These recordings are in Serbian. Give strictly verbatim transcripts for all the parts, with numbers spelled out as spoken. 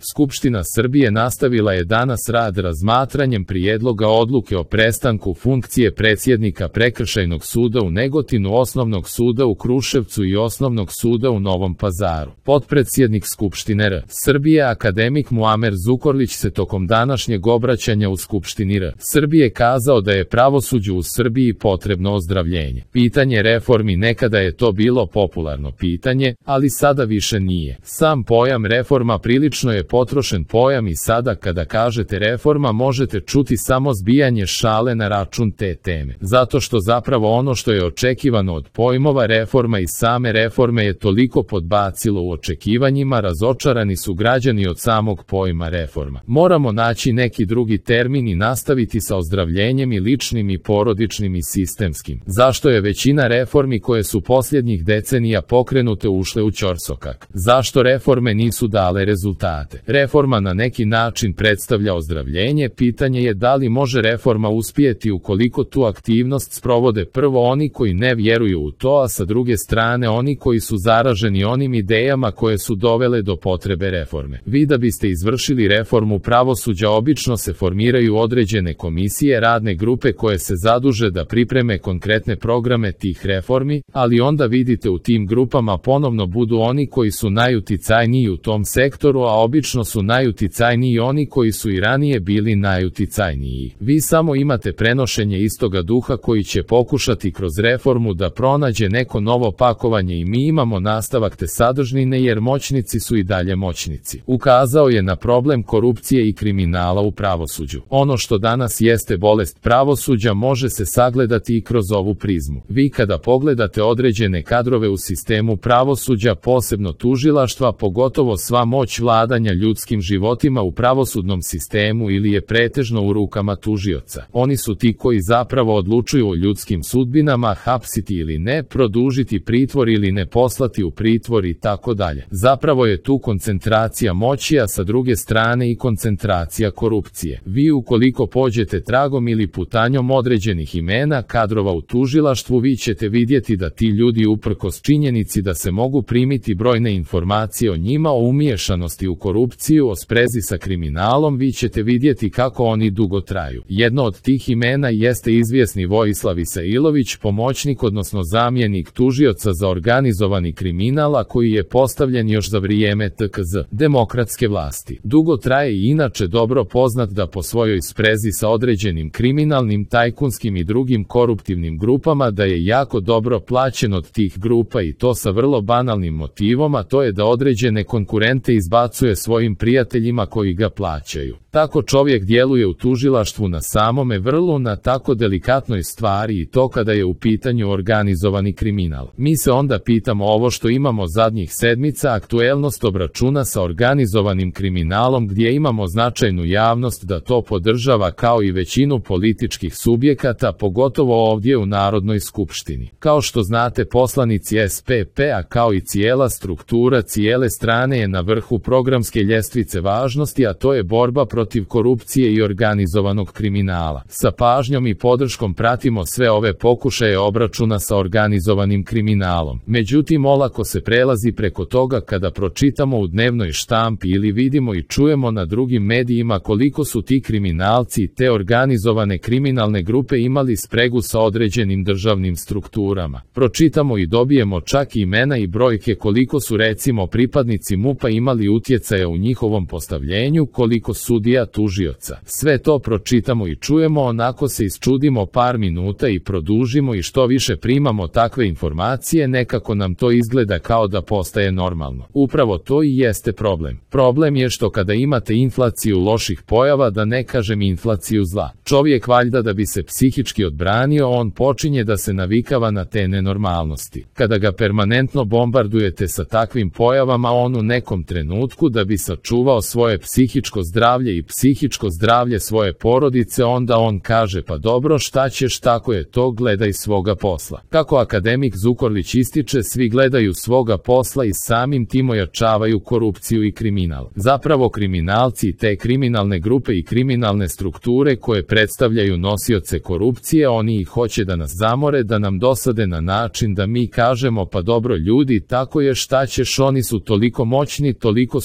Skupština Srbije nastavila je danas rad razmatranjem prijedloga odluke o prestanku funkcije predsjednika Prekršajnog suda u Negotinu, Osnovnog suda u Kruševcu i Osnovnog suda u Novom Pazaru. Potpredsjednik Skupštine R. Srbije akademik Muamer Zukorlić se tokom današnjeg obraćanja u Skupštini R. Srbije kazao da je pravosuđu u Srbiji potrebno ozdravljenje. Pitanje reformi nekada je to bilo popularno pitanje, ali sada više nije. Sam pojam reforma prilično je potrošen pojam i sada kada kažete reforma možete čuti samo zbijanje šale na račun te teme. Zato što zapravo ono što je očekivano od pojmova reforma i same reforme je toliko podbacilo u očekivanjima, razočarani su građani od samog pojma reforma. Moramo naći neki drugi termin i nastaviti sa ozdravljenjem i ličnim i porodičnim i sistemskim. Zašto je većina reformi koje su posljednjih decenija pokrenute ušle u ćorsokak? Zašto reforme nisu dale rezultate? Reforma na neki način predstavlja ozdravljenje, pitanje je da li može reforma uspjeti ukoliko tu aktivnost sprovode prvo oni koji ne vjeruju u to, a sa druge strane oni koji su zaraženi onim idejama koje su dovele do potrebe reforme. Vi da biste izvršili reformu pravosuđa obično se formiraju određene komisije, radne grupe koje se zaduže da pripreme konkretne programe tih reformi, ali onda vidite u tim grupama ponovno budu oni koji su najuticajniji u tom sektoru, a obično su najuticajniji oni koji su i ranije bili najuticajniji. Vi samo imate prenošenje istoga duha koji će pokušati kroz reformu da pronađe neko novo pakovanje i mi imamo nastavak te sadržine jer moćnici su i dalje moćnici. Ukazao je na problem korupcije i kriminala u pravosuđu. Ono što danas jeste bolest pravosuđa može se sagledati i kroz ovu prizmu. Vi kada pogledate određene kadrove u sistemu pravosuđa, posebno tužilaštva, pogotovo sva moć vladanja ljudskim životima u pravosudnom sistemu ili je pretežno u rukama tužioca. Oni su ti koji zapravo odlučuju o ljudskim sudbinama, hapsiti ili ne, produžiti pritvor ili ne poslati u pritvor i tako dalje. Zapravo je tu koncentracija moći, a sa druge strane i koncentracija korupcije. Vi ukoliko pođete tragom ili putanjom određenih imena kadrova u tužilaštvu, vi ćete vidjeti da ti ljudi uprkos činjenici da se mogu primiti brojne informacije o njima, o umiješanosti u korupciju, o sprezi sa kriminalom, vi ćete vidjeti kako oni dugo traju. Jedno od tih imena jeste izvjesni Vojislav Isailović, pomoćnik odnosno zamjenik tužioca za organizovani kriminal, a koji je postavljen još za vrijeme T K Z, demokratske vlasti. Dugo traje i inače dobro poznat da po svojoj sprezi sa određenim kriminalnim, tajkunskim i drugim koruptivnim grupama da je jako dobro plaćen od tih grupa i to sa vrlo banalnim motivom, a to je da određene konkurente izbacuje svojim prijateljima koji ga plaćaju. Tako čovjek djeluje u tužilaštvu na samome vrlu, na tako delikatnoj stvari i to kada je u pitanju organizovani kriminal. Mi se onda pitamo ovo što imamo zadnjih sedmica, aktuelnost obračuna sa organizovanim kriminalom gdje imamo značajnu javnost da to podržava kao i većinu političkih subjekata, pogotovo ovdje u Narodnoj skupštini. Kao što znate, poslanici S P P-a kao i cijela struktura cijele strane je na vrhu programske ljestvice važnosti, a to je borba protiv korupcije i organizovanog kriminala. Sa pažnjom i podrškom pratimo sve ove pokušaje obračuna sa organizovanim kriminalom. Međutim, olako se prelazi preko toga kada pročitamo u dnevnoj štampi ili vidimo i čujemo na drugim medijima koliko su ti kriminalci i te organizovane kriminalne grupe imali spregu sa određenim državnim strukturama. Pročitamo i dobijemo čak imena i brojke koliko su recimo pripadnici MUP-a imali utjecaja u njihovom postavljenju, koliko sudija, tužioca. Sve to pročitamo i čujemo, onako se isčudimo par minuta i produžimo i što više primamo takve informacije, nekako nam to izgleda kao da postaje normalno. Upravo to i jeste problem. Problem je što kada imate inflaciju loših pojava, da ne kažem inflaciju zla, čovjek valjda da bi se psihički odbranio, on počinje da se navikava na te nenormalnosti. Kada ga permanentno bombardujete sa takvim pojavama, on u nekom trenutku da bi sačuvao svoje psihičko zdravlje i psihičko zdravlje svoje porodice, onda on kaže pa dobro, šta ćeš, tako je to, gledaj svoga posla. Kako akademik Zukorlić ističe, svi gledaju svoga posla i samim tim ojačavaju korupciju i kriminal. Zapravo kriminalci i te kriminalne grupe i kriminalne strukture koje predstavljaju nosioce korupcije, oni ih hoće da nas zamore, da nam dosade na način da mi kažemo pa dobro ljudi, tako je, šta ćeš, oni su toliko moćni, toliko su jaki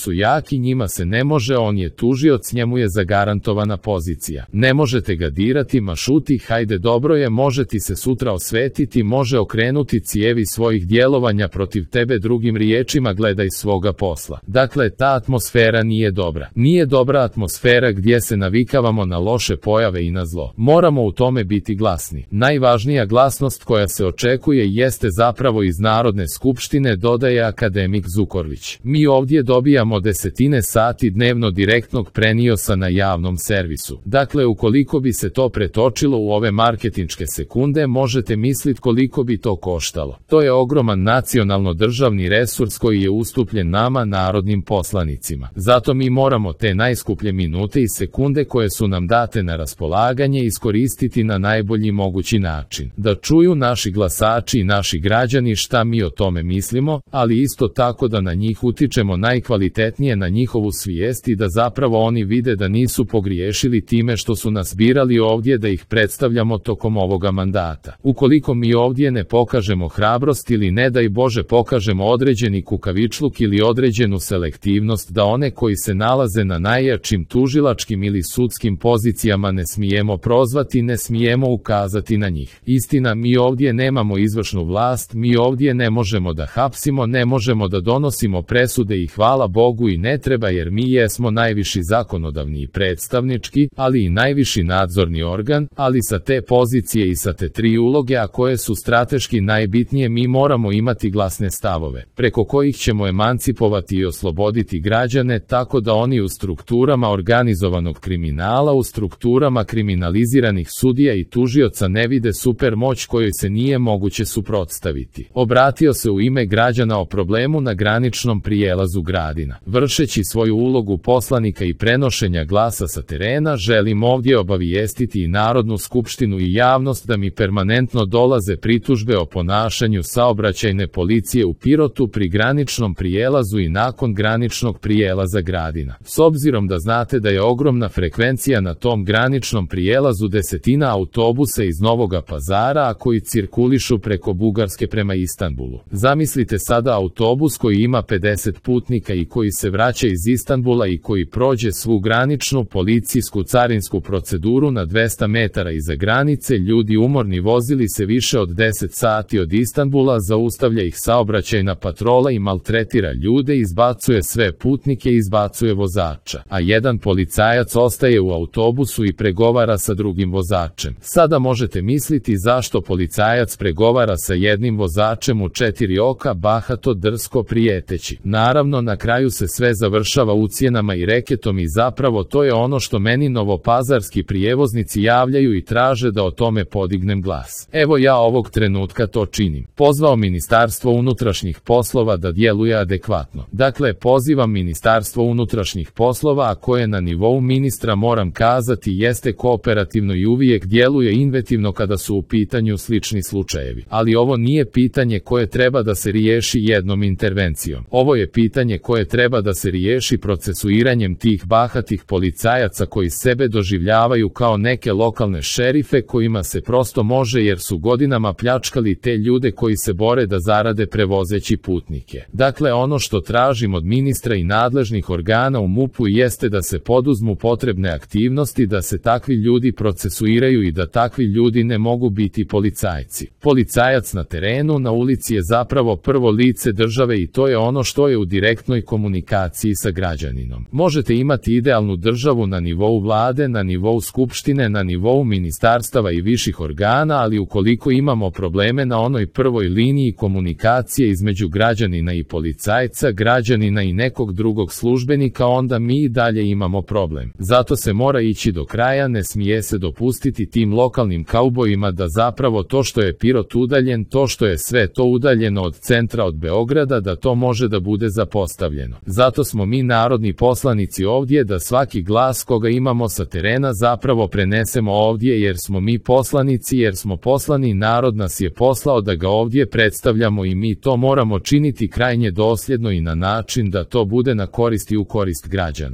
čak i njima se ne može, on je tužioc, njemu je zagarantovana pozicija. Ne možete ga dirati, mašuti, hajde dobro je, može ti se sutra osvetiti, može okrenuti cijevi svojih djelovanja protiv tebe, drugim riječima gledaj svoga posla. Dakle, ta atmosfera nije dobra. Nije dobra atmosfera gdje se navikavamo na loše pojave i na zlo. Moramo u tome biti glasni. Najvažnija glasnost koja se očekuje jeste zapravo iz Narodne skupštine, dodaje akademik Zukorlić. Mi ovdje dobijamo desetine sati dnevno direktnog preniosa na javnom servisu. Dakle, ukoliko bi se to pretočilo u ove marketinške sekunde, možete misliti koliko bi to koštalo. To je ogroman nacionalno državni resurs koji je ustupljen nama, narodnim poslanicima. Zato mi moramo te najskuplje minute i sekunde koje su nam date na raspolaganje iskoristiti na najbolji mogući način. Da čuju naši glasači i naši građani šta mi o tome mislimo, ali isto tako da na njih utičemo najkvalitetnije, na njihovu svijest i da zapravo oni vide da nisu pogriješili time što su nas birali ovdje da ih predstavljamo tokom ovoga mandata. Ukoliko mi ovdje ne pokažemo hrabrost ili ne daj Bože pokažemo određeni kukavičluk ili određenu selektivnost da one koji se nalaze na najjačim tužilačkim ili sudskim pozicijama ne smijemo prozvati, ne smijemo ukazati na njih. Istina, mi ovdje nemamo izvršnu vlast, mi ovdje ne možemo da hapsimo, ne možemo da donosimo presude i hvala Bogu i ne treba jer mi jesmo najviši zakonodavni i predstavnički, ali i najviši nadzorni organ, ali sa te pozicije i sa te tri uloge, a koje su strateški najbitnije, mi moramo imati glasne stavove, preko kojih ćemo emancipovati i osloboditi građane tako da oni u strukturama organizovanog kriminala, u strukturama kriminaliziranih sudija i tužioca ne vide super moć kojoj se nije moguće suprotstaviti. Obratio se u ime građana o problemu na graničnom prijelazu Gradina. Vršeći svoju ulogu poslanika i prenošenja glasa sa terena, želim ovdje obavijestiti i Narodnu skupštinu i javnost da mi permanentno dolaze pritužbe o ponašanju saobraćajne policije u Pirotu pri graničnom prijelazu i nakon graničnog prijelaza Gradina. S obzirom da znate da je ogromna frekvencija na tom graničnom prijelazu, desetina autobusa iz Novoga Pazara, a koji cirkulišu preko Bugarske prema Istanbulu. Zamislite sada autobus koji ima pedeset putnika i koji se vraća iz Istanbula i koji prođe svu graničnu policijsku carinsku proceduru na dvesta metara iza granice, ljudi umorni vozili se više od deset sati od Istanbula, zaustavlja ih saobraćajna patrola i maltretira ljude, izbacuje sve putnike i izbacuje vozača, a jedan policajac ostaje u autobusu i pregovara sa drugim vozačem. Sada možete misliti zašto policajac pregovara sa jednim vozačem u četiri oka, bahato, drsko, prijeteći. Naravno, na kraju se sve završava ucjenama i reketom i zapravo to je ono što meni novopazarski prijevoznici javljaju i traže da o tome podignem glas. Evo ja ovog trenutka to činim. Pozvao Ministarstvo unutrašnjih poslova da djeluje adekvatno. Dakle, pozivam Ministarstvo unutrašnjih poslova, a koje na nivou ministra moram kazati jeste kooperativno i uvijek djeluje inventivno kada su u pitanju slični slučajevi. Ali ovo nije pitanje koje treba da se riješi jednom intervencijom. Ovo je pitanje koje treba da se riješi procesuiranjem tih bahatih policajaca koji sebe doživljavaju kao neke lokalne šerife kojima se prosto može jer su godinama pljačkali te ljude koji se bore da zarade prevozeći putnike. Dakle, ono što tražim od ministra i nadležnih organa u MUP-u jeste da se poduzmu potrebne aktivnosti, da se takvi ljudi procesuiraju i da takvi ljudi ne mogu biti policajci. Policajac na terenu, na ulici je zapravo prvo lice države i to je ono što je u direktnoj komunikaciji sa građaninom. Možete imati idealnu državu na nivou vlade, na nivou skupštine, na nivou ministarstava i viših organa, ali ukoliko imamo probleme na onoj prvoj liniji komunikacije između građanina i policajca, građanina i nekog drugog službenika, onda mi i dalje imamo problem. Zato se mora ići do kraja, ne smije se dopustiti tim lokalnim kaubojima da zapravo to što je Pirot udaljen, to što je sve to udaljeno od centra, od Beograda, da to može da bude zapostavljeno. Zato smo mi narodni poslanici ovdje da svaki glas koga imamo sa terena zapravo prenesemo ovdje jer smo mi poslanici, jer smo poslani, narod nas je poslao da ga ovdje predstavljamo i mi to moramo činiti krajnje dosljedno i na način da to bude na korist i u korist građana.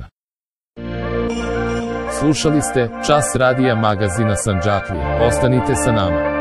Slušali ste Čas radija magazina Sandžaklija. Ostanite sa nama.